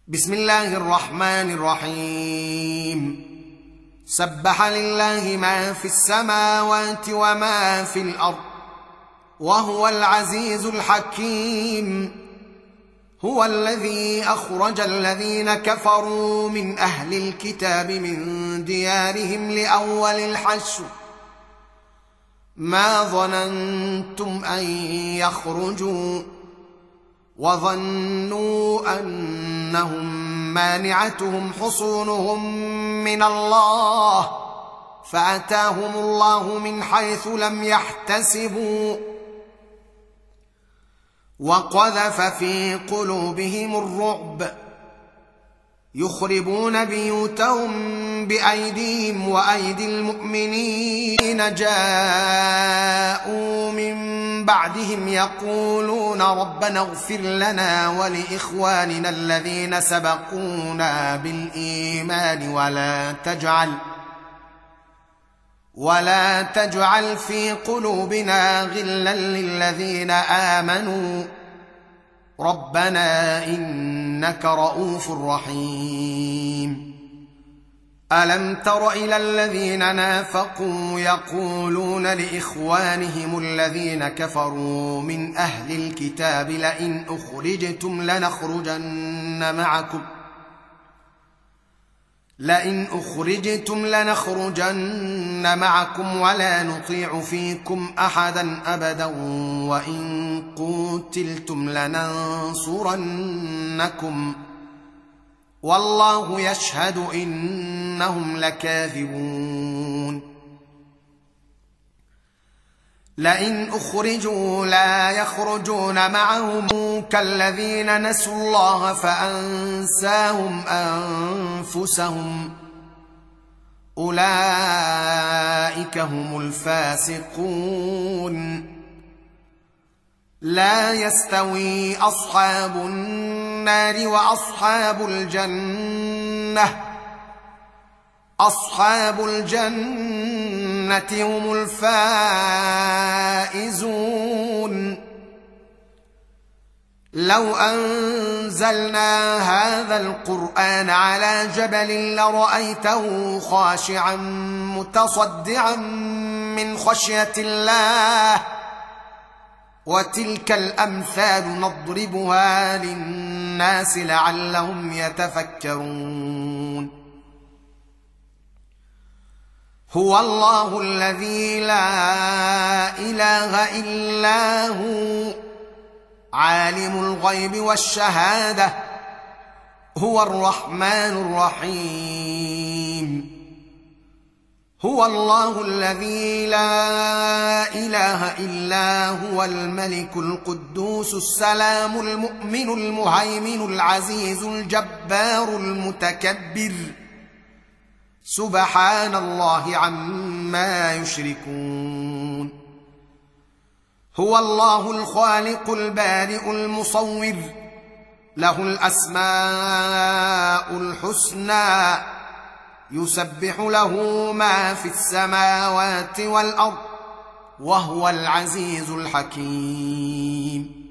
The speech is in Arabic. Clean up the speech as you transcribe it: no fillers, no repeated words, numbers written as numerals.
بسم الله الرحمن الرحيم. سبح لله ما في السماوات وما في الأرض وهو العزيز الحكيم. هو الذي أخرج الذين كفروا من أهل الكتاب من ديارهم لأول الحشر ما ظننتم أن يخرجوا وظنوا أنهم مانعتهم حصونهم من الله فأتاهم الله من حيث لم يحتسبوا وقذف في قلوبهم الرعب يخربون بيوتهم بأيديهم وأيدي المؤمنين جاءوا من بعدهم يقولون ربنا اغفر لنا ولإخواننا الذين سبقونا بالإيمان ولا تجعل في قلوبنا غلا للذين آمنوا ربنا إنك رؤوف رحيم. ألم تر إلى الذين نافقوا يقولون لإخوانهم الذين كفروا من أهل الكتاب لئن أخرجتم لنخرجن معكم ولا نطيع فيكم أحدا أبدا وإن قتلتم لننصرنكم والله يشهد إنهم لكاذبون. لئن أخرجوا لا يخرجون معهم كالذين نسوا الله فأنساهم أنفسهم أولئك هم الفاسقون. لا يستوي أصحاب النار وأصحاب الجنة أصحاب الجنة هم الفائزون. لو أنزلنا هذا القرآن على جبل لرأيته خاشعا متصدعا من خشية الله وتلك الأمثال نضربها للناس لعلهم يتفكرون. هو الله الذي لا إله إلا هو عالم الغيب والشهادة هو الرحمن الرحيم. هو الله الذي لا إله إلا هو الملك القدوس السلام المؤمن المهيمن العزيز الجبار المتكبر سبحان الله عما يشركون. هو الله الخالق البارئ المصور له الأسماء الحسنى يسبح له ما في السماوات والأرض وهو العزيز الحكيم.